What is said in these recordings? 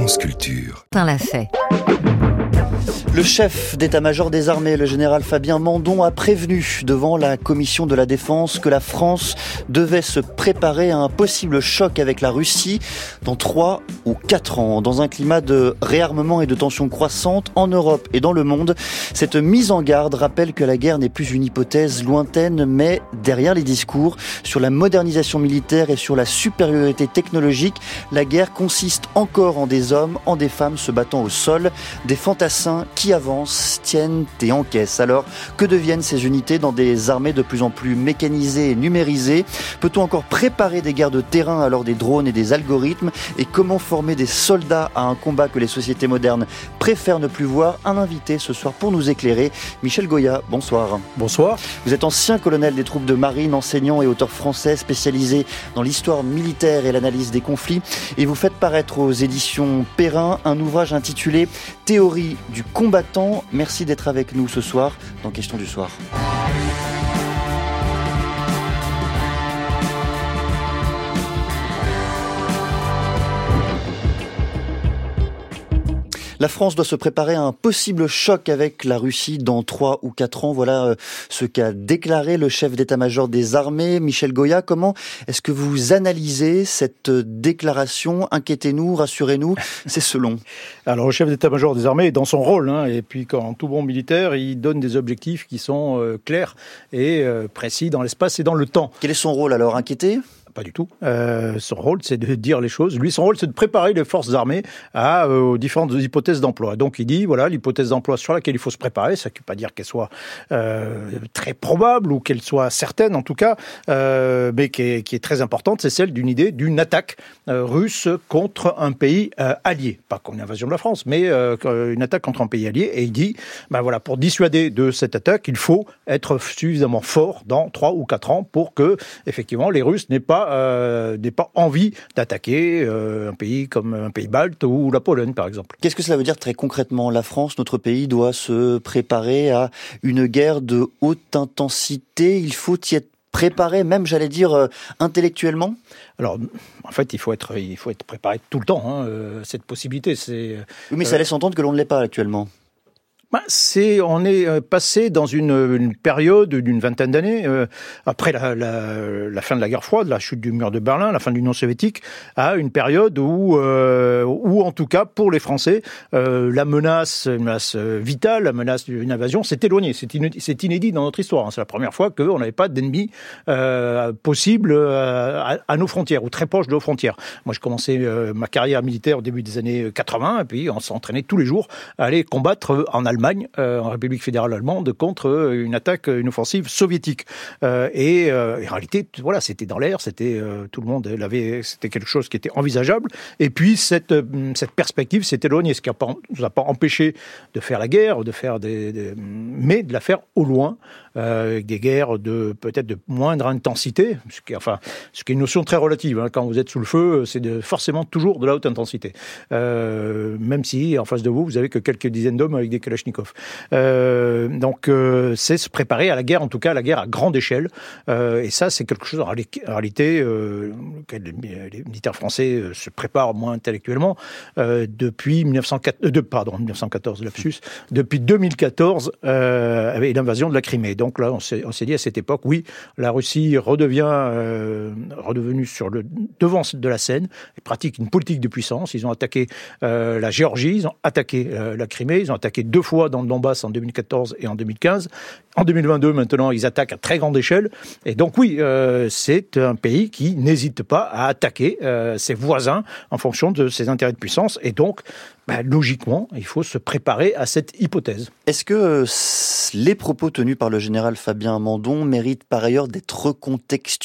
France Culture. Tin l'a fait. Le chef d'état-major des armées, le général Fabien Mandon, a prévenu devant la commission de la défense que la France devait se préparer à un possible choc avec la Russie dans 3 ou 4 ans. Dans un climat de réarmement et de tensions croissantes en Europe et dans le monde, cette mise en garde rappelle que la guerre n'est plus une hypothèse lointaine, mais derrière les discours sur la modernisation militaire et sur la supériorité technologique, la guerre consiste encore en des hommes, en des femmes se battant au sol, des fantassins qui avancent, tiennent et encaissent. Alors, que deviennent ces unités dans des armées de plus en plus mécanisées et numérisées ? Peut-on encore préparer des guerres de terrain à l'heure des drones et des algorithmes ? Et comment former des soldats à un combat que les sociétés modernes préfèrent ne plus voir ? Un invité ce soir pour nous éclairer, Michel Goya, bonsoir. Bonsoir. Vous êtes ancien colonel des troupes de marine, enseignant et auteur français spécialisé dans l'histoire militaire et l'analyse des conflits. Et vous faites paraître aux éditions Perrin un ouvrage intitulé « Théorie du combattant ». Merci d'être avec nous ce soir dans Question du soir. La France doit se préparer à un possible choc avec la Russie dans 3 ou 4 ans. Voilà ce qu'a déclaré le chef d'état-major des armées, Michel Goya. Comment est-ce que vous analysez cette déclaration ? Inquiétez-nous, rassurez-nous, c'est selon. Alors le chef d'état-major des armées est dans son rôle, et puis quand tout bon militaire, il donne des objectifs qui sont clairs et précis dans l'espace et dans le temps. Quel est son rôle alors ? Inquiété ? Pas du tout. Son rôle, c'est de dire les choses. Lui, son rôle, c'est de préparer les forces armées aux différentes hypothèses d'emploi. Donc, il dit, voilà, l'hypothèse d'emploi sur laquelle il faut se préparer, ça ne veut pas dire qu'elle soit très probable ou qu'elle soit certaine, en tout cas, mais qui est très importante, c'est celle d'une idée d'une attaque russe contre un pays allié. Pas comme une invasion de la France, mais une attaque contre un pays allié. Et il dit, voilà, pour dissuader de cette attaque, il faut être suffisamment fort dans 3 ou 4 ans pour que, effectivement, les Russes n'aient pas envie d'attaquer un pays comme un pays balte ou la Pologne, par exemple. Qu'est-ce que cela veut dire très concrètement ? La France, notre pays, doit se préparer à une guerre de haute intensité. Il faut y être préparé, même, j'allais dire, intellectuellement ? Alors, en fait, il faut être préparé tout le temps. Cette possibilité, c'est... Oui, mais ça laisse entendre que l'on ne l'est pas actuellement. On est passé dans une période d'une vingtaine d'années, après la fin de la guerre froide, la chute du mur de Berlin, la fin de l'Union soviétique, à une période où en tout cas, pour les Français, la menace vitale, la menace d'une invasion s'est éloignée. C'est inédit dans notre histoire. C'est la première fois qu'on n'avait pas d'ennemis possibles à nos frontières, ou très proches de nos frontières. Moi, j'ai commencé ma carrière militaire au début des années 80, et puis on s'entraînait tous les jours à aller combattre en Allemagne, en République fédérale allemande, contre une offensive soviétique. Et en réalité, voilà, c'était dans l'air, tout le monde c'était quelque chose qui était envisageable. Et puis cette perspective s'est éloignée, ce qui ne nous a pas empêché de faire la guerre, mais de la faire au loin, avec des guerres peut-être de moindre intensité, ce qui est une notion très relative. Quand vous êtes sous le feu, c'est forcément toujours de la haute intensité, même si en face de vous avez que quelques dizaines d'hommes avec des kalachnikovs. Donc c'est se préparer à la guerre, en tout cas à la guerre à grande échelle, et ça c'est quelque chose en réalité les militaires français se préparent moins intellectuellement depuis 1914, lapsus, depuis 2014 avec l'invasion de la Crimée. Donc là on s'est dit à cette époque, oui, la Russie redevenue sur le devant de la scène, ils pratiquent une politique de puissance. Ils ont attaqué la Géorgie, ils ont attaqué la Crimée, ils ont attaqué 2 fois dans le Donbass en 2014 et en 2015. En 2022, maintenant, ils attaquent à très grande échelle. Et donc oui, c'est un pays qui n'hésite pas à attaquer ses voisins en fonction de ses intérêts de puissance. Et donc, logiquement, il faut se préparer à cette hypothèse. Est-ce que les propos tenus par le général Fabien Mandon méritent par ailleurs d'être recontextualisés ?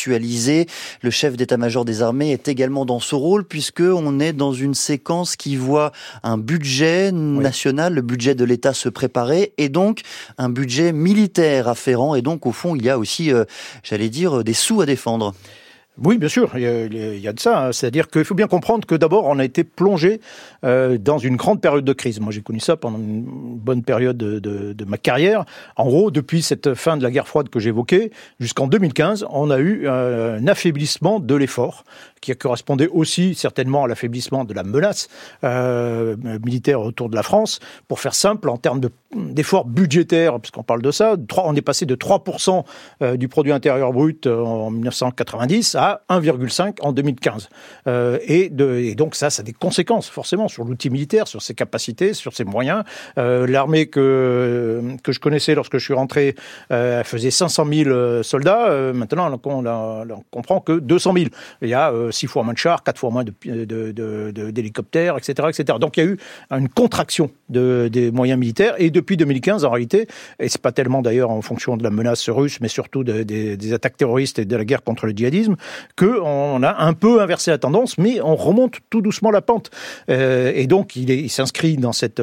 Le chef d'état-major des armées est également dans ce rôle, puisqu'on est dans une séquence qui voit un budget national, le budget de l'État se préparer, et donc un budget militaire afférent. Et donc, au fond, il y a aussi, des sous à défendre. Oui, bien sûr, il y a de ça. Hein. C'est-à-dire qu'il faut bien comprendre que d'abord, on a été plongé dans une grande période de crise. Moi, j'ai connu ça pendant une bonne période de ma carrière. En gros, depuis cette fin de la guerre froide que j'évoquais, jusqu'en 2015, on a eu un affaiblissement de l'effort, qui correspondait aussi certainement à l'affaiblissement de la menace militaire autour de la France. Pour faire simple, en termes d'efforts budgétaires, puisqu'on parle de ça, on est passé de 3% du produit intérieur brut en 1990 à 1,5 en 2015. Et donc ça a des conséquences forcément sur l'outil militaire, sur ses capacités, sur ses moyens. L'armée que je connaissais lorsque je suis rentré, elle faisait 500 000 soldats. Maintenant, on comprend que 200 000. Il y a 6 fois moins de chars, 4 fois moins d'hélicoptères, etc., etc. Donc il y a eu une contraction des moyens militaires. Et depuis 2015, en réalité, et c'est pas tellement d'ailleurs en fonction de la menace russe, mais surtout des attaques terroristes et de la guerre contre le djihadisme, qu'on a un peu inversé la tendance, mais on remonte tout doucement la pente. Et donc il s'inscrit dans cet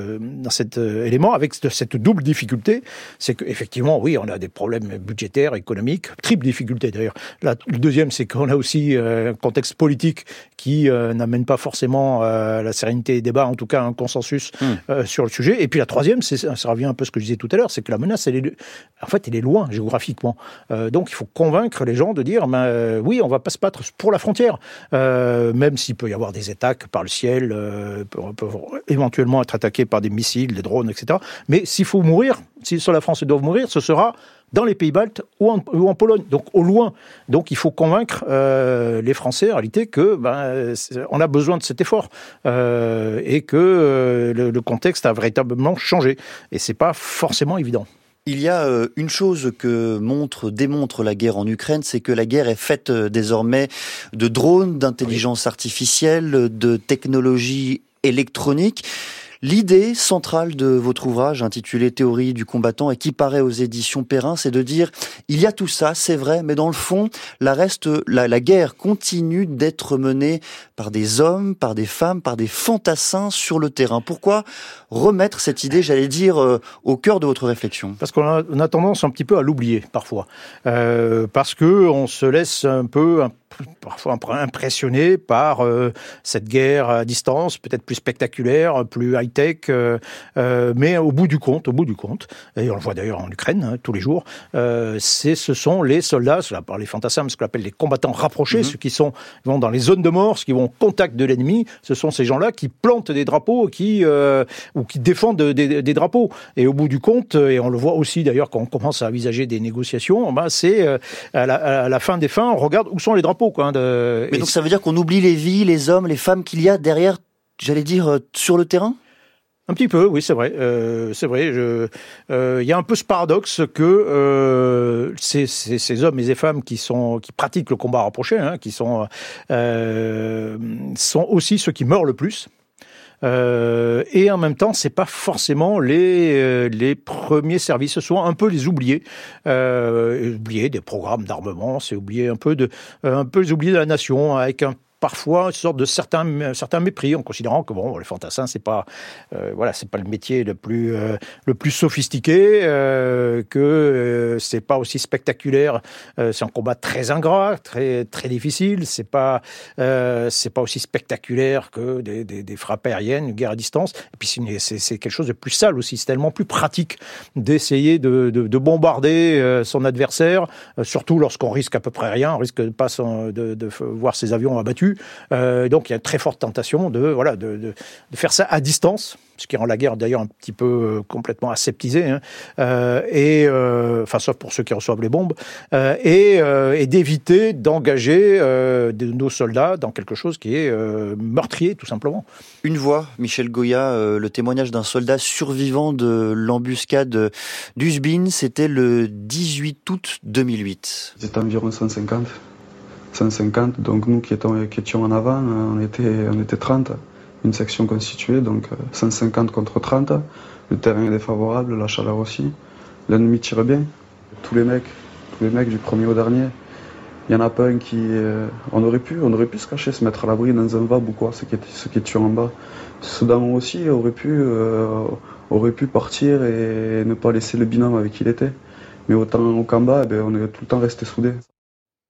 élément avec cette double difficulté, c'est qu'effectivement, oui, on a des problèmes budgétaires, économiques, triple difficulté d'ailleurs. Le deuxième, c'est qu'on a aussi un contexte politique qui n'amène pas forcément la sérénité des débats, en tout cas un consensus sur le sujet. Et puis la troisième, ça revient un peu à ce que je disais tout à l'heure, c'est que la menace, elle est loin géographiquement. Donc il faut convaincre les gens de dire, oui, on va pas se battre pour la frontière, même s'il peut y avoir des attaques par le ciel, peuvent éventuellement être attaqués par des missiles, des drones, etc. Mais s'il faut mourir, si sur la France ils doivent mourir, ce sera dans les pays baltes ou en Pologne, donc au loin. Donc il faut convaincre les Français en réalité que on a besoin de cet effort et que le contexte a véritablement changé. Et c'est pas forcément évident. Il y a une chose que démontre la guerre en Ukraine, c'est que la guerre est faite désormais de drones, d'intelligence artificielle, de technologies électroniques. L'idée centrale de votre ouvrage intitulé Théorie du combattant et qui paraît aux éditions Perrin, c'est de dire il y a tout ça, c'est vrai, mais dans le fond, la guerre continue d'être menée par des hommes, par des femmes, par des fantassins sur le terrain. Pourquoi remettre cette idée, j'allais dire, au cœur de votre réflexion ? Parce qu'on a tendance un petit peu à l'oublier parfois, parce que on se laisse parfois impressionné par cette guerre à distance, peut-être plus spectaculaire, plus high-tech, mais au bout du compte, et on le voit d'ailleurs en Ukraine tous les jours, ce sont les soldats, par les fantassins, ce qu'on appelle les combattants rapprochés, ceux qui vont dans les zones de mort, ceux qui vont au contact de l'ennemi, ce sont ces gens-là qui plantent des drapeaux ou qui défendent des drapeaux. Et au bout du compte, et on le voit aussi d'ailleurs quand on commence à envisager des négociations, c'est à la fin des fins, on regarde où sont les drapeaux. Mais donc ça veut dire qu'on oublie les vies, les hommes, les femmes qu'il y a derrière, j'allais dire, sur le terrain ? Un petit peu, oui, c'est vrai. Il y a un peu ce paradoxe que ces hommes et ces femmes qui pratiquent le combat rapproché, qui sont aussi ceux qui meurent le plus. Et en même temps, c'est pas forcément les premiers services, ce sont un peu les oubliés, des programmes d'armement, c'est oublier un peu les oubliés de la nation, avec parfois une sorte de certain mépris, en considérant que les fantassins c'est pas le métier le plus sophistiqué, que c'est pas aussi spectaculaire, c'est un combat très ingrat, très très difficile, c'est pas aussi spectaculaire que des frappes aériennes, une guerre à distance. Et puis c'est quelque chose de plus sale aussi, c'est tellement plus pratique d'essayer de bombarder son adversaire, surtout lorsqu'on risque à peu près rien, on risque pas de voir ses avions abattus. Donc il y a une très forte tentation de faire ça à distance, ce qui rend la guerre d'ailleurs un petit peu complètement aseptisée, sauf pour ceux qui reçoivent les bombes, et d'éviter d'engager nos soldats dans quelque chose qui est meurtrier tout simplement. Une voix, Michel Goya, le témoignage d'un soldat survivant de l'embuscade d'Uzbin, c'était le 18 août 2008. C'était environ 150, donc nous qui étions en avant, on était 30, une section constituée, donc 150 contre 30, le terrain est défavorable, la chaleur aussi, l'ennemi tire bien, tous les mecs du premier au dernier, il y en a pas un qui... on aurait pu se cacher, se mettre à l'abri dans un vab ou quoi, ceux qui étaient en bas. Soudan aussi aurait pu partir et ne pas laisser le binôme avec qui il était, mais autant au combat, on est tout le temps resté soudés.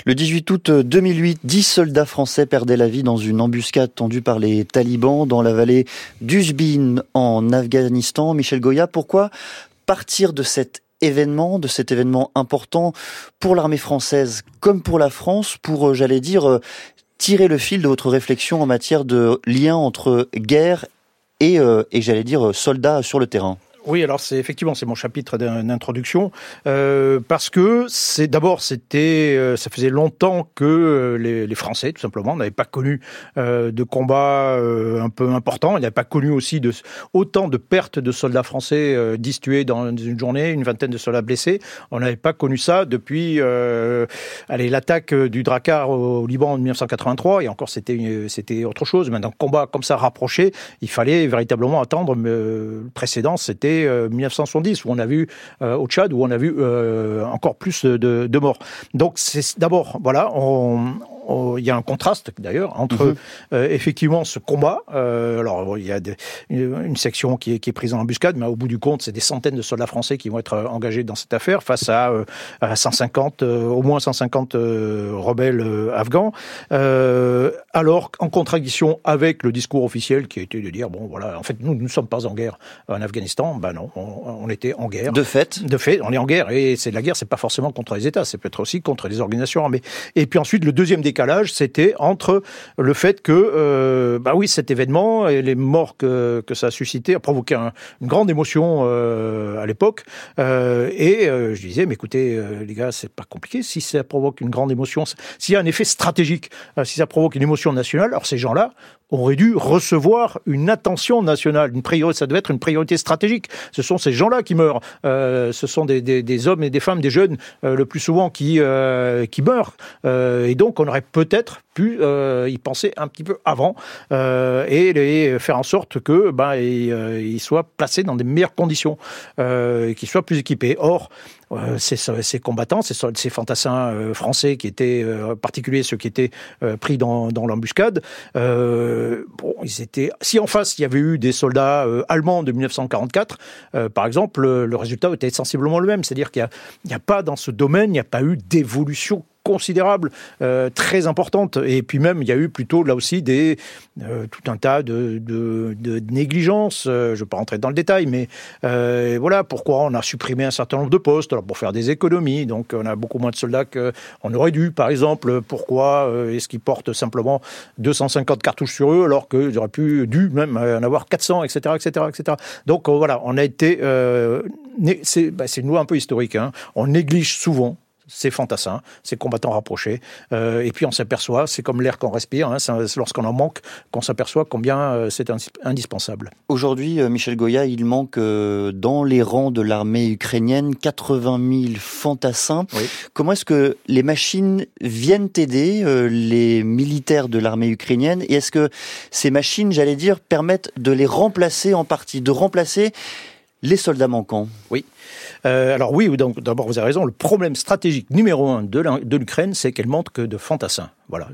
Le 18 août 2008, 10 soldats français perdaient la vie dans une embuscade tendue par les talibans dans la vallée d'Uzbin en Afghanistan. Michel Goya, pourquoi partir de cet événement important pour l'armée française comme pour la France, pour, tirer le fil de votre réflexion en matière de lien entre guerre et soldats sur le terrain? Oui, alors c'est mon chapitre d'introduction, parce que ça faisait longtemps que les Français, tout simplement, n'avaient pas connu de combats un peu importants. Ils n'avaient pas connu aussi autant de pertes de soldats français distués dans une journée, une vingtaine de soldats blessés. On n'avait pas connu ça depuis l'attaque du Drakkar au Liban en 1983, et encore c'était autre chose. Mais un combat comme ça rapproché, il fallait véritablement attendre. Le précédent, c'était 1970, où on a vu au Tchad, où on a vu encore plus de morts. Donc c'est d'abord, il y a un contraste d'ailleurs entre effectivement ce combat. Il y a une section qui est prise en embuscade, mais au bout du compte, c'est des centaines de soldats français qui vont être engagés dans cette affaire face à 150, au moins 150 rebelles afghans. Alors en contradiction avec le discours officiel qui a été de dire en fait nous ne sommes pas en guerre en Afghanistan. Non, on était en guerre. De fait, on est en guerre, et la guerre, c'est pas forcément contre les États, c'est peut-être aussi contre les organisations armées. Et puis ensuite, le deuxième décalage, c'était entre le fait que, cet événement et les morts que ça a suscité a provoqué une grande émotion à l'époque. Je disais, mais écoutez, les gars, c'est pas compliqué. Si ça provoque une grande émotion, s'il y a un effet stratégique, si ça provoque une émotion nationale, alors ces gens-là auraient dû recevoir une attention nationale, ça devait être une priorité stratégique. Ce sont ces gens-là qui meurent. Ce sont des hommes et des femmes, des jeunes, le plus souvent qui meurent. Et donc, on aurait peut-être pu y penser un petit peu avant et faire en sorte que ils soient placés dans des meilleures conditions, qu'ils soient plus équipés. Or, ces combattants, ces fantassins français qui étaient, en particulier ceux qui étaient pris dans l'embuscade, si en face il y avait eu des soldats allemands de 1944, par exemple, le résultat était sensiblement le même. C'est-à-dire qu'il n'y a pas dans ce domaine, il n'y a pas eu d'évolution considérable, très importante. Et puis même, il y a eu plutôt, là aussi, tout un tas de négligences. Je ne vais pas rentrer dans le détail, mais pourquoi on a supprimé un certain nombre de postes, alors pour faire des économies. Donc, on a beaucoup moins de soldats qu'on aurait dû, par exemple. Pourquoi est-ce qu'ils portent simplement 250 cartouches sur eux, alors qu'ils auraient dû même en avoir 400, etc., etc., etc. Donc, on a été... c'est une loi un peu historique. On néglige souvent ces fantassins, ces combattants rapprochés. Et puis on s'aperçoit, c'est comme l'air qu'on respire, c'est lorsqu'on en manque qu'on s'aperçoit combien c'est indispensable. Aujourd'hui, Michel Goya, il manque dans les rangs de l'armée ukrainienne 80 000 fantassins. Oui. Comment est-ce que les machines viennent aider les militaires de l'armée ukrainienne? Et est-ce que ces machines, permettent de les remplacer en partie, de remplacer les soldats manquants? Oui. Donc d'abord vous avez raison, le problème stratégique numéro 1 de l'Ukraine, c'est qu'elle manque de fantassins.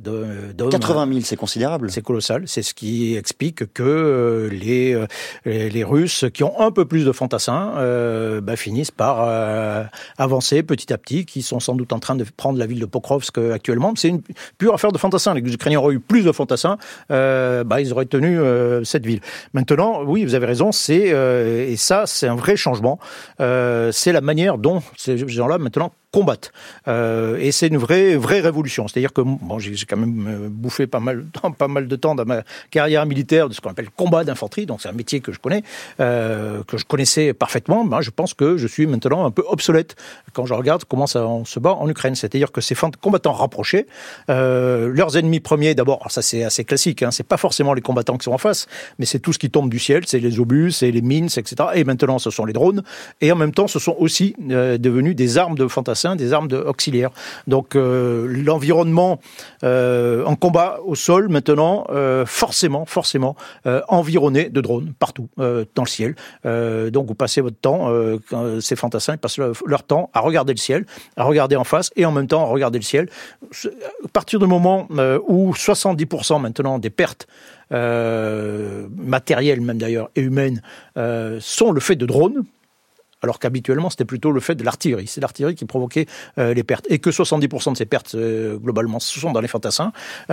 80 000, c'est considérable. C'est colossal. C'est ce qui explique que les Russes, qui ont un peu plus de fantassins, finissent par avancer petit à petit, qui sont sans doute en train de prendre la ville de Pokrovsk actuellement. C'est une pure affaire de fantassins. Les Ukrainiens auraient eu plus de fantassins, ils auraient tenu cette ville. Maintenant, oui, vous avez raison, et ça, c'est un vrai changement. C'est la manière dont ces gens-là, maintenant, combattent. Et c'est une vraie révolution. C'est-à-dire que j'ai quand même bouffé pas mal de temps dans ma carrière militaire de ce qu'on appelle combat d'infanterie. Donc c'est un métier que je connais, que je connaissais parfaitement. Je pense que je suis maintenant un peu obsolète quand je regarde comment on se bat en Ukraine. C'est-à-dire que ces combattants rapprochés, leurs ennemis premiers, d'abord, alors ça c'est assez classique, c'est pas forcément les combattants qui sont en face, mais c'est tout ce qui tombe du ciel, c'est les obus, c'est les mines, etc. Et maintenant ce sont les drones. Et en même temps, ce sont aussi devenus des armes de fantassins, des armes auxiliaires. Donc l'environnement en combat au sol maintenant, forcément environné de drones partout dans le ciel. Donc vous passez votre temps, ces fantassins ils passent leur temps à regarder le ciel, à regarder en face et en même temps à regarder le ciel. À partir du moment où 70% maintenant des pertes matérielles même d'ailleurs et humaines sont le fait de drones, alors qu'habituellement c'était plutôt le fait de l'artillerie. C'est l'artillerie qui provoquait les pertes, et que 70% de ces pertes globalement ce sont dans les fantassins.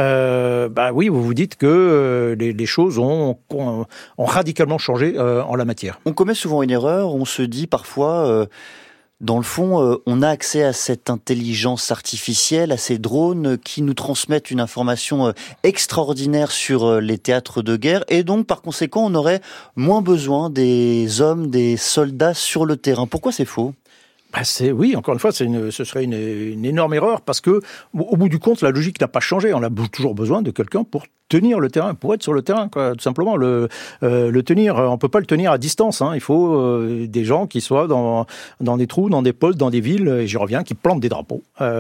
Oui, vous vous dites que les choses ont radicalement changé en la matière. On commet souvent une erreur, on se dit parfois... Dans le fond, on a accès à cette intelligence artificielle, à ces drones qui nous transmettent une information extraordinaire sur les théâtres de guerre, et donc par conséquent, on aurait moins besoin des hommes, des soldats sur le terrain. Pourquoi c'est faux ? Oui, encore une fois, ce serait une énorme erreur, parce que au bout du compte, la logique n'a pas changé. On a toujours besoin de quelqu'un pour tenir le terrain, pour être sur le terrain, quoi, tout simplement. Le tenir, on peut pas le tenir à distance. Il faut des gens qui soient dans des trous, dans des postes, dans des villes, et j'y reviens, qui plantent des drapeaux.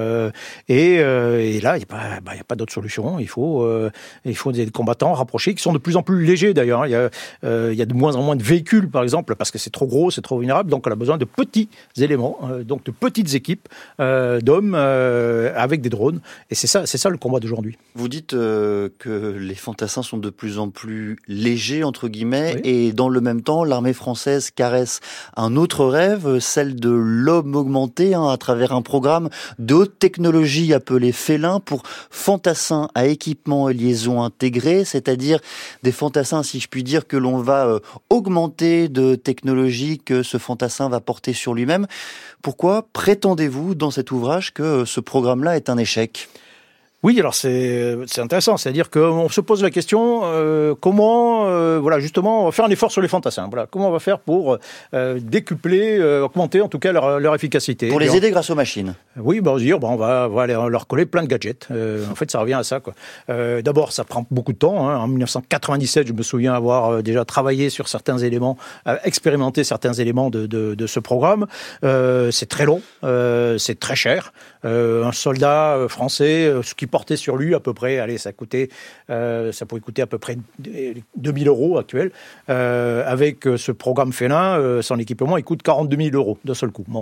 Et là, il y a pas d'autre solution. Il faut des combattants rapprochés qui sont de plus en plus légers d'ailleurs. Il y a de moins en moins de véhicules, par exemple, parce que c'est trop gros, c'est trop vulnérable. Donc on a besoin de petits éléments, donc de petites équipes d'hommes avec des drones. Et c'est ça le combat d'aujourd'hui. Vous dites que les fantassins sont de plus en plus légers, entre guillemets, oui. Et dans le même temps, l'armée française caresse un autre rêve, celle de l'homme augmenté, à travers un programme de haute technologie appelé Félin pour fantassins à équipement et liaison intégrés, c'est-à-dire des fantassins, si je puis dire, que l'on va augmenter de technologie que ce fantassin va porter sur lui-même. Pourquoi prétendez-vous dans cet ouvrage que ce programme-là est un échec ? Oui, alors c'est intéressant, c'est-à-dire qu'on se pose la question comment, justement, on va faire un effort sur les fantassins. Voilà, comment on va faire pour décupler, augmenter en tout cas leur efficacité. Pour les aider grâce aux machines. Oui, on va aller leur coller plein de gadgets. En fait, ça revient à ça, quoi. D'abord, ça prend beaucoup de temps. En 1997, je me souviens avoir déjà travaillé sur certains éléments, expérimenté certains éléments de ce programme. C'est très long, c'est très cher. Un soldat français, ce qui portait sur lui à peu près, ça pouvait coûter à peu près 2000 € actuels. Avec ce programme Félin, son équipement, il coûte 42 000 € d'un seul coup.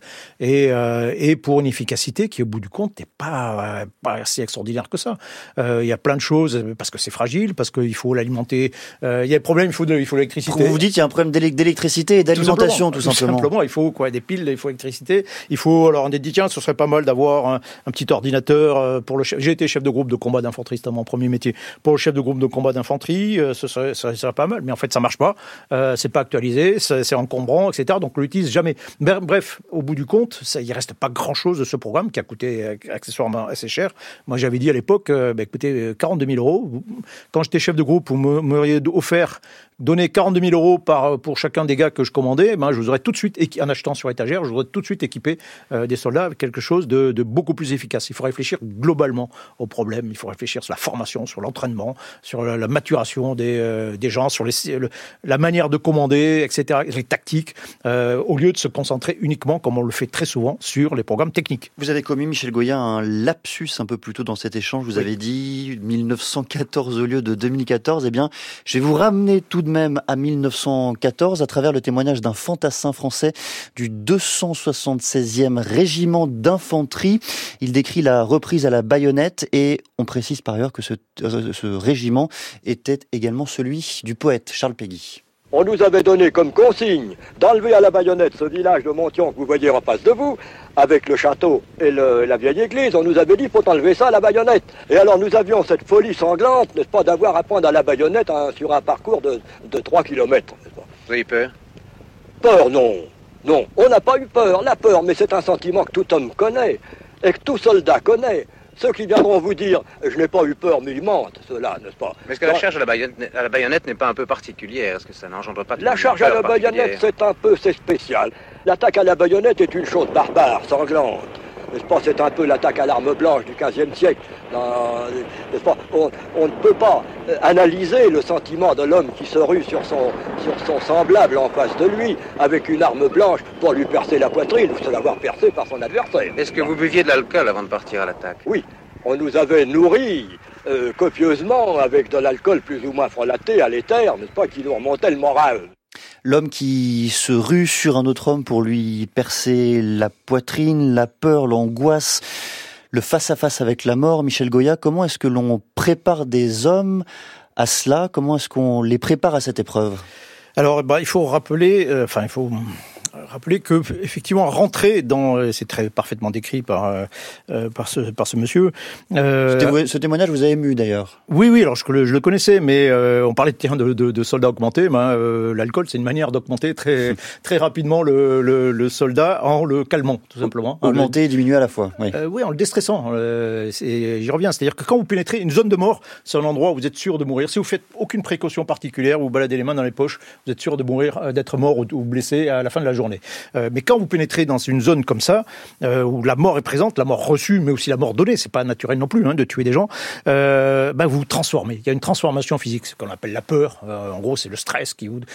Et pour une efficacité qui, au bout du compte, n'est pas si extraordinaire que ça. Il y a plein de choses, parce que c'est fragile, parce qu'il faut l'alimenter. Il y a des problèmes, il faut l'électricité. Vous dites qu'il y a un problème d'électricité et d'alimentation, tout simplement. Il faut des piles, il faut l'électricité. Alors on a dit, tiens, ce serait pas mal d'avoir un petit ordinateur pour le chef. J'ai été chef de groupe de combat d'infanterie, c'était mon premier métier. Pour le chef de groupe de combat d'infanterie, ce serait pas mal. Mais en fait, ça marche pas. C'est pas actualisé, c'est encombrant, etc. Donc on l'utilise jamais. Bref, au bout du compte, il reste pas grand-chose de ce programme qui a coûté accessoirement assez cher. Moi, j'avais dit à l'époque, écoutez, 42 000 €. Quand j'étais chef de groupe, vous m'auriez donné 42 000 € pour chacun des gars que je commandais, je vous aurais tout de suite, en achetant sur étagère, je vous aurais tout de suite équipé des soldats avec quelque chose de beaucoup plus efficace. Il faut réfléchir globalement au problème. Il faut réfléchir sur la formation, sur l'entraînement, sur la maturation des gens, sur la manière de commander, etc., les tactiques, au lieu de se concentrer uniquement, comme on le fait très souvent, sur les programmes techniques. Vous avez commis, Michel Goya, un lapsus un peu plus tôt dans cet échange. Vous avez dit 1914 au lieu de 2014. Eh bien, je vais vous ramener tout de même à 1914 à travers le témoignage d'un fantassin français du 276e régiment d'infanterie. Il décrit la reprise à la baïonnette et on précise par ailleurs que ce régiment était également celui du poète Charles Péguy. On nous avait donné comme consigne d'enlever à la baïonnette ce village de Montion que vous voyez en face de vous, avec le château et la vieille église. On nous avait dit, faut enlever ça à la baïonnette. Et alors nous avions cette folie sanglante, n'est-ce pas, d'avoir à prendre à la baïonnette sur un parcours de 3 kilomètres. Vous avez peur ? Peur, non. Non, on n'a pas eu peur. La peur, mais c'est un sentiment que tout homme connaît et que tout soldat connaît. Ceux qui viendront vous dire « je n'ai pas eu peur », mais ils mentent, ceux-là, n'est-ce pas ? Mais est-ce que la charge à la baïonnette n'est pas un peu particulière ? Est-ce que ça n'engendre pas la charge à la baïonnette, c'est spécial. L'attaque à la baïonnette est une chose barbare, sanglante. N'est-ce pas ? C'est un peu l'attaque à l'arme blanche du XVe siècle. N'est-ce pas ? On ne peut pas analyser le sentiment de l'homme qui se rue sur son semblable en face de lui avec une arme blanche pour lui percer la poitrine ou se l'avoir percée par son adversaire. Est-ce que vous buviez de l'alcool avant de partir à l'attaque ? Oui, on nous avait nourris copieusement avec de l'alcool plus ou moins frelaté à l'éther, n'est-ce pas, qui nous remontait le moral. L'homme qui se rue sur un autre homme pour lui percer la poitrine, la peur, l'angoisse, le face-à-face avec la mort. Michel Goya, comment est-ce que l'on prépare des hommes à cela ? Comment est-ce qu'on les prépare à cette épreuve ? Alors, il faut rappeler, rappeler que effectivement rentrer dans, c'est très parfaitement décrit par ce monsieur. Ce témoignage vous a ému d'ailleurs. Oui, alors je le connaissais, mais on parlait de soldats augmentés. L'alcool, c'est une manière d'augmenter très très rapidement le soldat en le calmant, tout simplement. Augmenter et diminuer à la fois. Oui, en le déstressant. J'y reviens, c'est-à-dire que quand vous pénétrez une zone de mort, c'est un endroit où vous êtes sûr de mourir. Si vous faites aucune précaution particulière, vous baladez les mains dans les poches, vous êtes sûr de mourir, d'être mort ou blessé à la fin de la journée. Mais quand vous pénétrez dans une zone comme ça, où la mort est présente, la mort reçue, mais aussi la mort donnée, c'est pas naturel non plus de tuer des gens, vous vous transformez. Il y a une transformation physique, ce qu'on appelle la peur. En gros, c'est le stress qui vous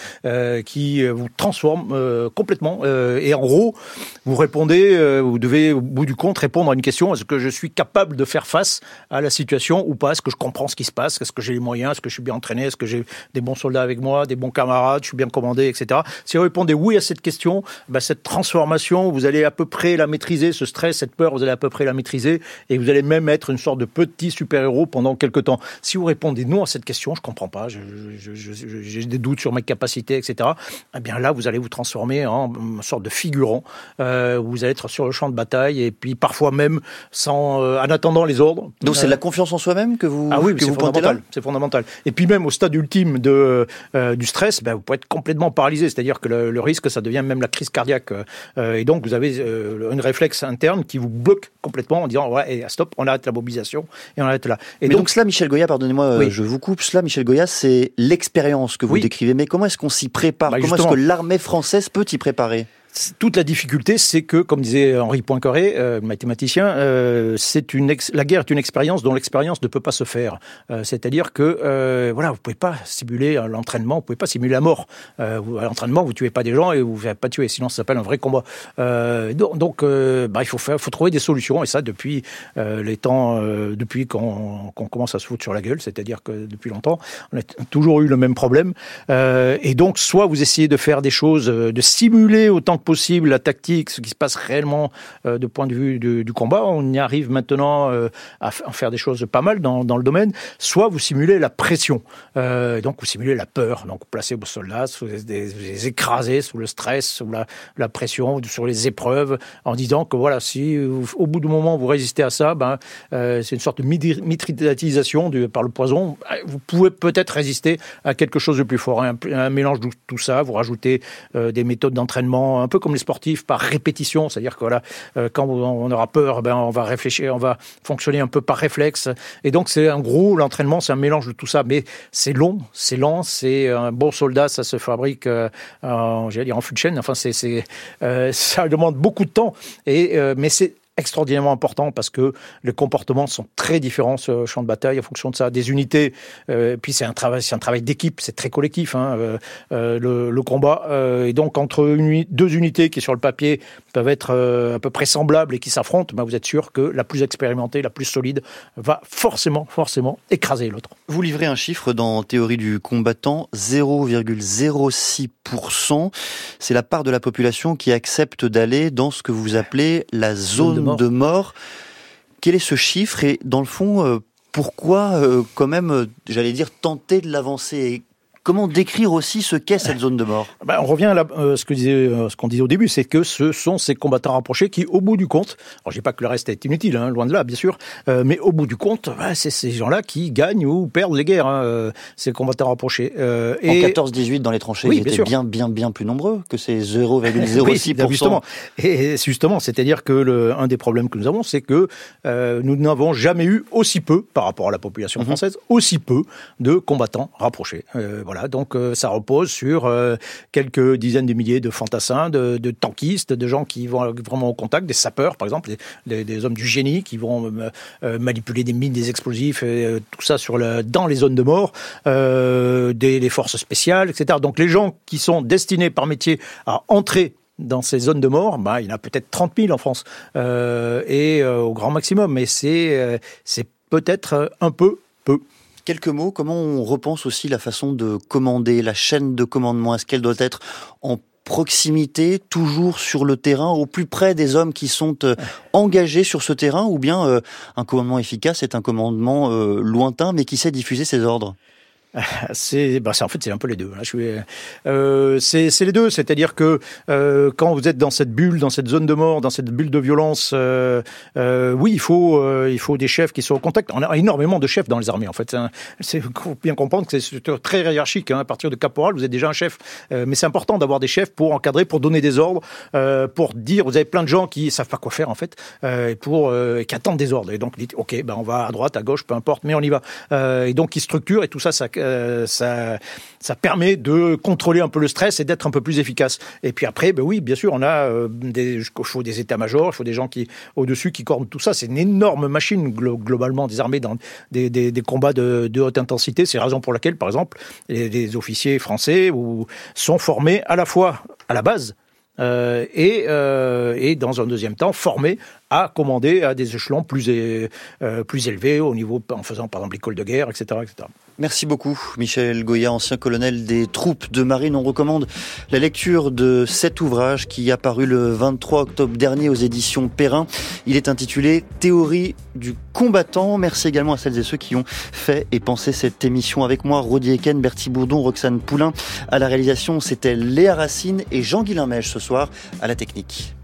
transforme complètement. Et en gros, vous répondez, vous devez au bout du compte répondre à une question: est-ce que je suis capable de faire face à la situation ou pas? Est-ce que je comprends ce qui se passe? Est-ce que j'ai les moyens? Est-ce que je suis bien entraîné? Est-ce que j'ai des bons soldats avec moi, des bons camarades? Je suis bien commandé, etc. Si vous répondez oui à cette question, cette transformation, vous allez à peu près la maîtriser, ce stress, cette peur, vous allez à peu près la maîtriser, et vous allez même être une sorte de petit super-héros pendant quelques temps. Si vous répondez non à cette question, je comprends pas, j'ai des doutes sur mes capacités, etc. Eh bien là, vous allez vous transformer en une sorte de figurant. Vous allez être sur le champ de bataille, et puis parfois même en attendant les ordres. Donc c'est de la confiance en soi-même que vous pointez là. C'est fondamental. Et puis même au stade ultime du stress, vous pouvez être complètement paralysé. C'est-à-dire que le risque, ça devient même la crise cardiaque. Et donc vous avez un réflexe interne qui vous bloque complètement en disant stop, on arrête la mobilisation et on arrête là. Et donc cela, Michel Goya, pardonnez-moi, oui. Je vous coupe. Cela, Michel Goya, c'est l'expérience que vous décrivez. Mais comment est-ce qu'on s'y prépare? Comment est-ce que l'armée française peut y préparer? Toute la difficulté, c'est que, comme disait Henri Poincaré, mathématicien, la guerre est une expérience dont l'expérience ne peut pas se faire. C'est-à-dire que, vous pouvez pas simuler l'entraînement, vous pouvez pas simuler la mort. À l'entraînement, vous tuez pas des gens et vous ne faites pas tuer, sinon ça s'appelle un vrai combat. Il faut trouver des solutions, et ça depuis depuis qu'on commence à se foutre sur la gueule, c'est-à-dire que depuis longtemps, on a toujours eu le même problème. Et donc, soit vous essayez de faire des choses, de simuler autant que possible la tactique, ce qui se passe réellement de point de vue du combat. On y arrive maintenant à faire des choses pas mal dans le domaine. Soit vous simulez la pression, donc vous simulez la peur, donc vous placez vos soldats, vous les écrasez sous le stress, sous la pression, sur les épreuves, en disant que si au bout du moment vous résistez à ça, c'est une sorte de mitratisation par le poison. Vous pouvez peut-être résister à quelque chose de plus fort, un mélange de tout ça. Vous rajoutez des méthodes d'entraînement un peu comme les sportifs, par répétition, c'est-à-dire que quand on aura peur, on va réfléchir, on va fonctionner un peu par réflexe. Et donc l'entraînement, c'est un mélange de tout ça, mais c'est long, c'est lent, c'est un bon soldat, ça se fabrique en fût de chêne. Enfin, ça demande beaucoup de temps, mais c'est extraordinairement important parce que les comportements sont très différents sur le champ de bataille en fonction de ça. Des unités, puis c'est un travail d'équipe, c'est très collectif, le combat. Et donc entre deux unités qui sur le papier peuvent être à peu près semblables et qui s'affrontent, vous êtes sûr que la plus expérimentée, la plus solide va forcément écraser l'autre. Vous livrez un chiffre dans Théorie du combattant, 0,06%. C'est la part de la population qui accepte d'aller dans ce que vous appelez la zone de mort. Quel est ce chiffre et dans le fond, pourquoi quand même, j'allais dire, tenter de l'avancer? Comment décrire aussi ce qu'est cette zone de mort? On revient à ce qu'on disait au début, c'est que ce sont ces combattants rapprochés qui, au bout du compte, alors je dis pas que le reste est inutile, loin de là, bien sûr, mais au bout du compte, c'est ces gens-là qui gagnent ou perdent les guerres, ces combattants rapprochés. En 14-18, dans les tranchées, ils étaient bien plus nombreux que ces 0,06%. Oui, justement. Et justement, c'est-à-dire que un des problèmes que nous avons, c'est que nous n'avons jamais eu aussi peu, par rapport à la population française, aussi peu de combattants rapprochés. Donc ça repose sur quelques dizaines de milliers de fantassins, de tankistes, de gens qui vont vraiment au contact, des sapeurs par exemple, des hommes du génie qui vont manipuler des mines, des explosifs, tout ça dans les zones de mort, des forces spéciales, etc. Donc les gens qui sont destinés par métier à entrer dans ces zones de mort, il y en a peut-être 30 000 en France, et au grand maximum, mais c'est peut-être un peu. Quelques mots, comment on repense aussi la façon de commander, la chaîne de commandement? Est-ce qu'elle doit être en proximité, toujours sur le terrain, au plus près des hommes qui sont engagés sur ce terrain, ou bien un commandement efficace est un commandement lointain mais qui sait diffuser ses ordres? C'est un peu les deux. C'est les deux, c'est-à-dire que quand vous êtes dans cette bulle, dans cette zone de mort, dans cette bulle de violence, oui, il faut des chefs qui sont au contact. On a énormément de chefs dans les armées, en fait. Il faut bien comprendre que c'est très hiérarchique. À partir de caporal, vous êtes déjà un chef. Mais c'est important d'avoir des chefs pour encadrer, pour donner des ordres, pour dire. Vous avez plein de gens qui savent pas quoi faire, en fait, qui attendent des ordres. Et donc, dites, ok, on va à droite, à gauche, peu importe, mais on y va. Et donc, ils structurent et tout ça permet de contrôler un peu le stress et d'être un peu plus efficace. Et puis après, oui, bien sûr, on a il faut des états-majors, il faut des gens au-dessus qui coordonnent tout ça. C'est une énorme machine, globalement, des armées dans des combats de haute intensité. C'est la raison pour laquelle, par exemple, les officiers français sont formés à la fois à la base et dans un deuxième temps formés à commander à des échelons plus élevés au niveau, en faisant par exemple l'école de guerre, etc., etc. Merci beaucoup, Michel Goya, ancien colonel des troupes de marine. On recommande la lecture de cet ouvrage qui a paru le 23 octobre dernier aux éditions Perrin. Il est intitulé « Théorie du combattant ». Merci également à celles et ceux qui ont fait et pensé cette émission avec moi. Rodi Eken, Bertie Bourdon, Roxane Poulain. À la réalisation, c'était Léa Racine et Jean-Guilain Mèche ce soir à la technique.